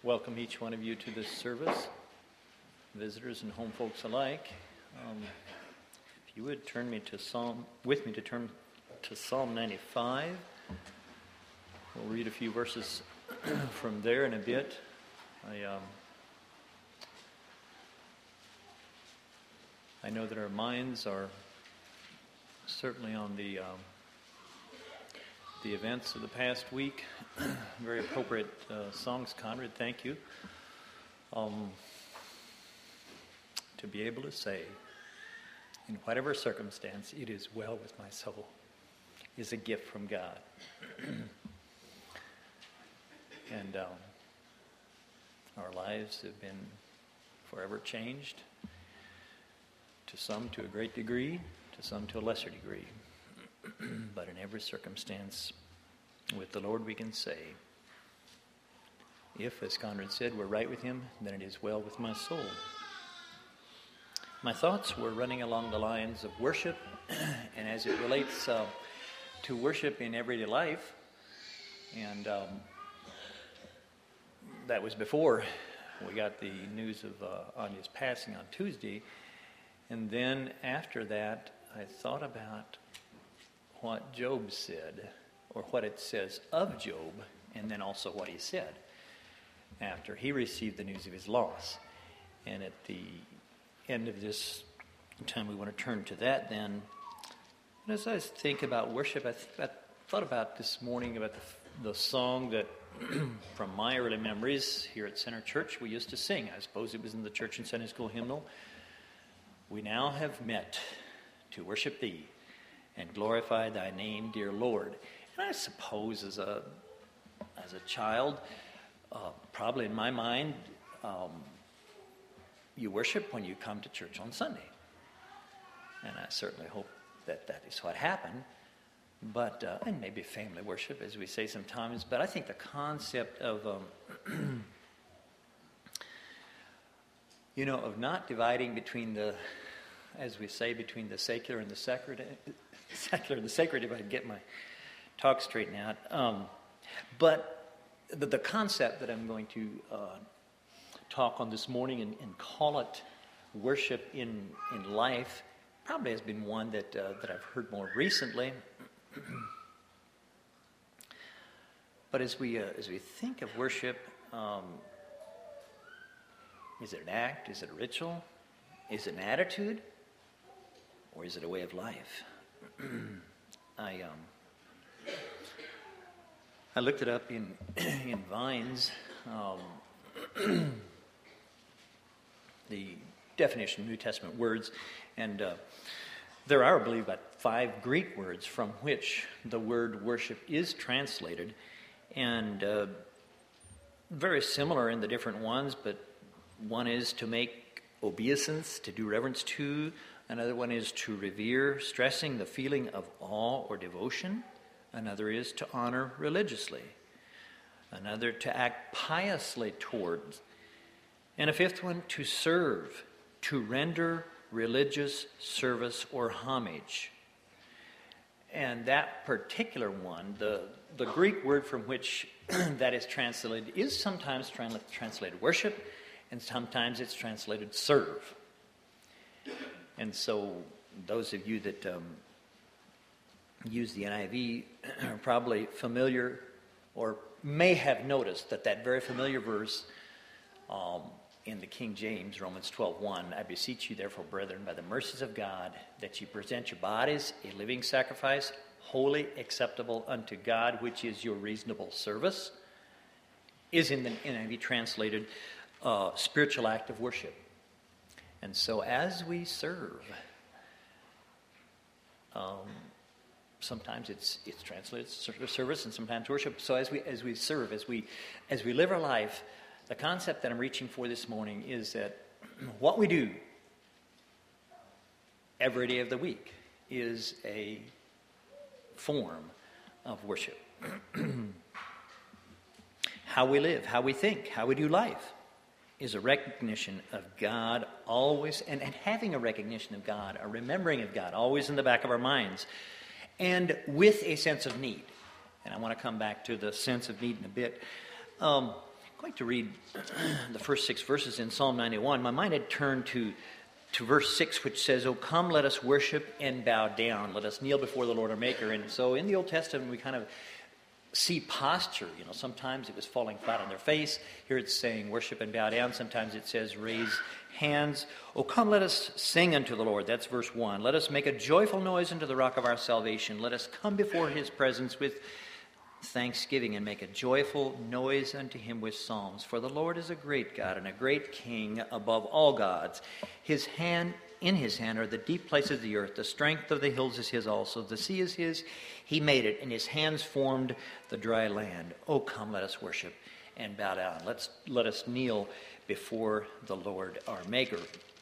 welcome each one of you to this service, visitors and home folks alike. If you would turn to Psalm 95. We'll read a few verses from there in a bit. I know that our minds are certainly on the events of the past week. Very appropriate songs, Conrad. Thank you. To be able to say, in whatever circumstance, it is well with my soul, is a gift from God. And our lives have been forever changed, to some to a great degree, to some to a lesser degree. But in every circumstance, with the Lord we can say, if, as Conrad said, we're right with Him, then it is well with my soul. My thoughts were running along the lines of worship, and as it relates to worship in everyday life, and that was before we got the news of Anya's passing on Tuesday, and then after that, I thought about what Job said, or what it says of Job, and then also what he said after he received the news of his loss. And at the end of this time, we want to turn to that then. And as I think about worship, I thought about this morning about the song that, from my early memories here at Center Church, we used to sing. I suppose it was in the church and Sunday school hymnal. We now have met to worship Thee and glorify Thy name, dear Lord. And I suppose as a child, probably in my mind, you worship when you come to church on Sunday. And I certainly hope that is what happened. But, and maybe family worship, as we say sometimes. But I think the concept of, of not dividing between the, as we say, between the secular and the sacred, if I can get my talk straightened out. But the concept that I'm going to talk on this morning and call it worship in life probably has been one that I've heard more recently. But as we think of worship, is it an act? Is it a ritual? Is it an attitude? Or is it a way of life? I looked it up in Vines, the definition of New Testament words, and there are, I believe, about 5 Greek words from which the word worship is translated, and very similar in the different ones, but one is to make obeisance, to do reverence to. Another one is to revere, stressing the feeling of awe or devotion. Another is to honor religiously. Another, to act piously towards. And a 5th one, to serve, to render religious service or homage. And that particular one, the Greek word from which that is translated is sometimes translated worship, and sometimes it's translated serve. And so those of you that use the NIV are probably familiar or may have noticed that very familiar verse in the King James, Romans 12:1, I beseech you therefore, brethren, by the mercies of God, that you present your bodies a living sacrifice, holy, acceptable unto God, which is your reasonable service, is in the NIV translated spiritual act of worship. And so as we serve, sometimes it's translated service and sometimes worship. So as we serve, as we live our life, the concept that I'm reaching for this morning is that what we do every day of the week is a form of worship. How we live, how we think, how we do life is a recognition of God always, and having a recognition of God, a remembering of God always in the back of our minds, and with a sense of need. And I want to come back to the sense of need in a bit. going to read the first 6 verses in Psalm 91. My mind had turned to verse 6, which says, "O come, let us worship and bow down. Let us kneel before the Lord our Maker." And so in the Old Testament, we kind of see posture. Sometimes it was falling flat on their face. Here it's saying worship and bow down. Sometimes it says raise hands. "O come, let us sing unto the Lord." That's verse 1. "Let us make a joyful noise unto the rock of our salvation. Let us come before his presence with thanksgiving and make a joyful noise unto him with psalms. For the Lord is a great God and a great King above all gods. In his hand are the deep places of the earth. The strength of the hills is his also. The sea is his. He made it, and his hands formed the dry land. Oh, come, let us worship and bow down. Let us kneel before the Lord our Maker."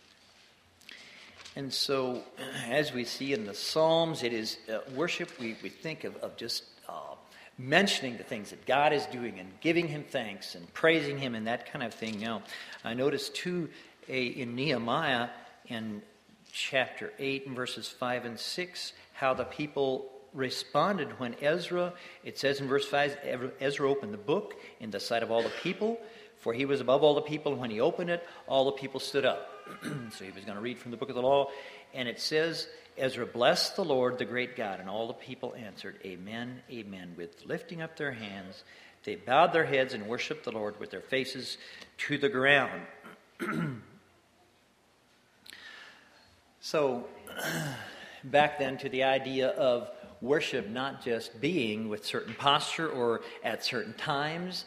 And so, as we see in the Psalms, it is worship. We think of just mentioning the things that God is doing and giving him thanks and praising him and that kind of thing. Now, I noticed too in Nehemiah in chapter 8 and verses 5 and 6 how the people responded when Ezra, it says in verse 5, Ezra opened the book in the sight of all the people, for he was above all the people, and when he opened it, all the people stood up. So he was going to read from the book of the law, and it says, "Ezra blessed the Lord, the great God, and all the people answered, Amen, Amen, with lifting up their hands. They bowed their heads and worshiped the Lord with their faces to the ground." So, back then to the idea of worship not just being with certain posture or at certain times,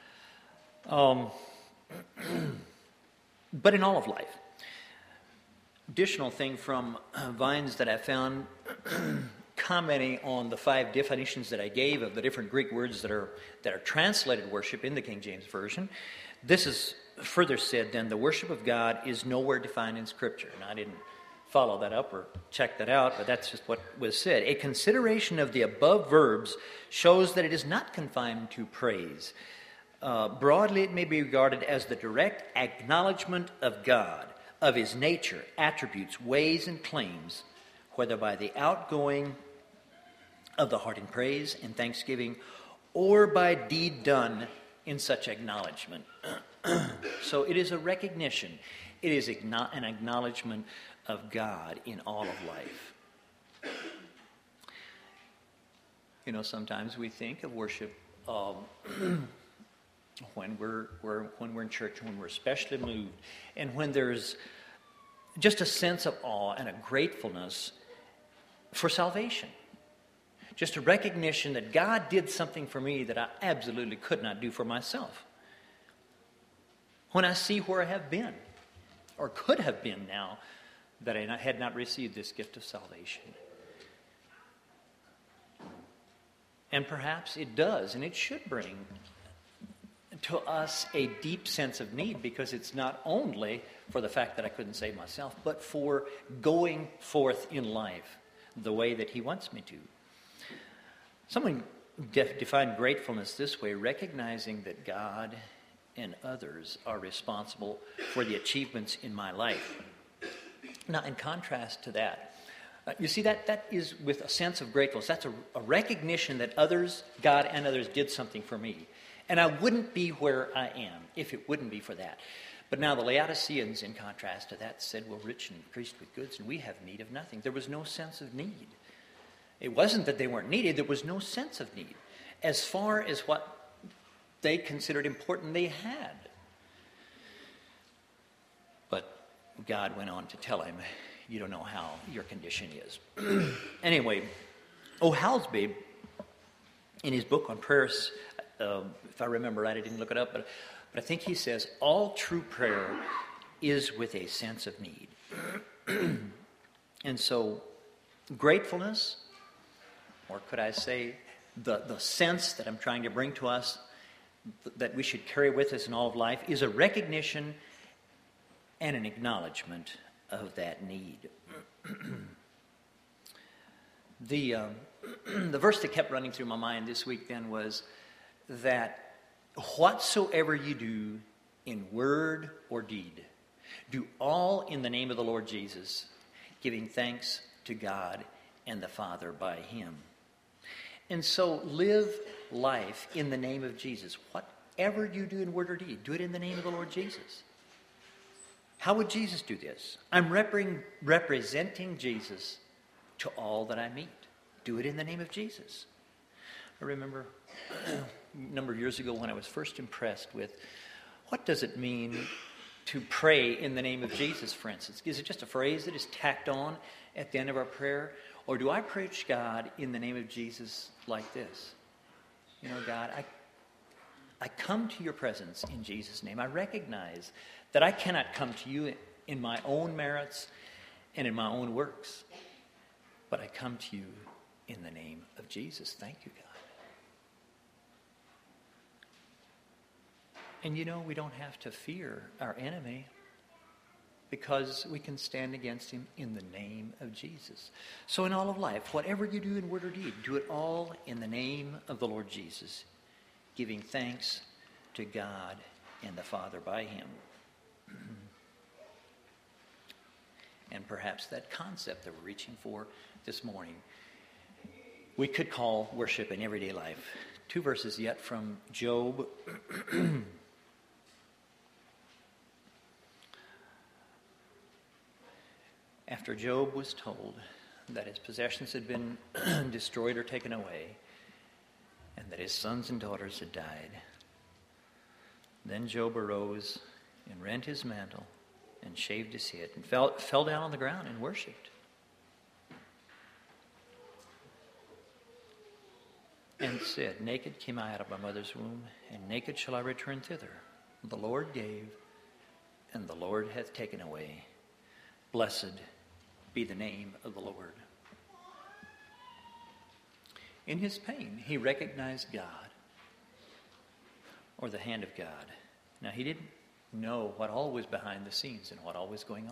but in all of life. Additional thing from Vines that I found commenting on the 5 definitions that I gave of the different Greek words that are translated worship in the King James Version. This is further said then, the worship of God is nowhere defined in Scripture. And I didn't follow that up or check that out, but that's just what was said. A consideration of the above verbs shows that it is not confined to praise. Broadly, it may be regarded as the direct acknowledgement of God, of his nature, attributes, ways, and claims, whether by the outgoing of the heart in praise and thanksgiving, or by deed done in such acknowledgement. So it is a recognition. It is an acknowledgement of God in all of life. Sometimes we think of worship when we're in church, when we're especially moved, and when there's just a sense of awe and a gratefulness for salvation. Just a recognition that God did something for me that I absolutely could not do for myself. When I see where I have been, or could have been now, that I had not received this gift of salvation. And perhaps it does, and it should bring to us a deep sense of need, because it's not only for the fact that I couldn't save myself, but for going forth in life the way that he wants me to. Someone defined gratefulness this way: recognizing that God and others are responsible for the achievements in my life. Now, in contrast to that, you see that is with a sense of gratefulness. That's a recognition that others, God and others, did something for me. And I wouldn't be where I am if it wouldn't be for that. But now the Laodiceans, in contrast to that, said, "We're rich and increased with goods, and we have need of nothing." There was no sense of need. It wasn't that they weren't needed. There was no sense of need. As far as what they considered important, they had. But God went on to tell him, "You don't know how your condition is." Anyway, O'Halsby, in his book on prayers, if I remember right, I didn't look it up, but I think he says, all true prayer is with a sense of need. And so, gratefulness, or could I say, the sense that I'm trying to bring to us, that we should carry with us in all of life, is a recognition and an acknowledgement of that need. The verse that kept running through my mind this week then was that whatsoever you do in word or deed, do all in the name of the Lord Jesus, giving thanks to God and the Father by him. And so live life in the name of Jesus. whatever you do in word or deed, do it in the name of the Lord Jesus. How would Jesus do this? I'm representing Jesus to all that I meet. Do it in the name of Jesus. I remember a number of years ago when I was first impressed with what does it mean to pray in the name of Jesus, for instance. Is it just a phrase that is tacked on at the end of our prayer? Or do I approach God in the name of Jesus like this? You know, God, I come to your presence in Jesus' name. I recognize that I cannot come to you in my own merits and in my own works. But I come to you in the name of Jesus. Thank you, God. And you know, we don't have to fear our enemy because we can stand against him in the name of Jesus. So in all of life, whatever you do in word or deed, do it all in the name of the Lord Jesus, giving thanks to God and the Father by him. And perhaps that concept that we're reaching for this morning, we could call worship in everyday life. 2 verses yet from Job. After Job was told that his possessions had been destroyed or taken away, and that his sons and daughters had died, then Job arose and rent his mantle and shaved his head and fell down on the ground and worshipped. And said, naked came I out of my mother's womb, and naked shall I return thither. The Lord gave, and the Lord hath taken away. Blessed be the name of the Lord. In his pain, he recognized God, or the hand of God. Now, he didn't know what all was behind the scenes and what all was going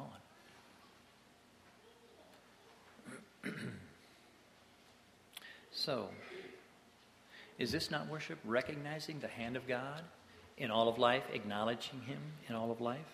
on. So, is this not worship? Recognizing the hand of God in all of life, acknowledging him in all of life?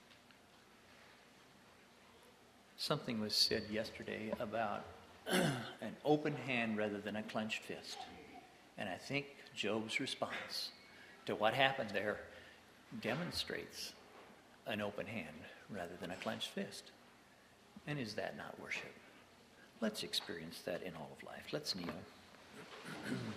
Something was said yesterday about an open hand rather than a clenched fist. And I think Job's response to what happened there demonstrates an open hand rather than a clenched fist. And is that not worship? Let's experience that in all of life. Let's kneel.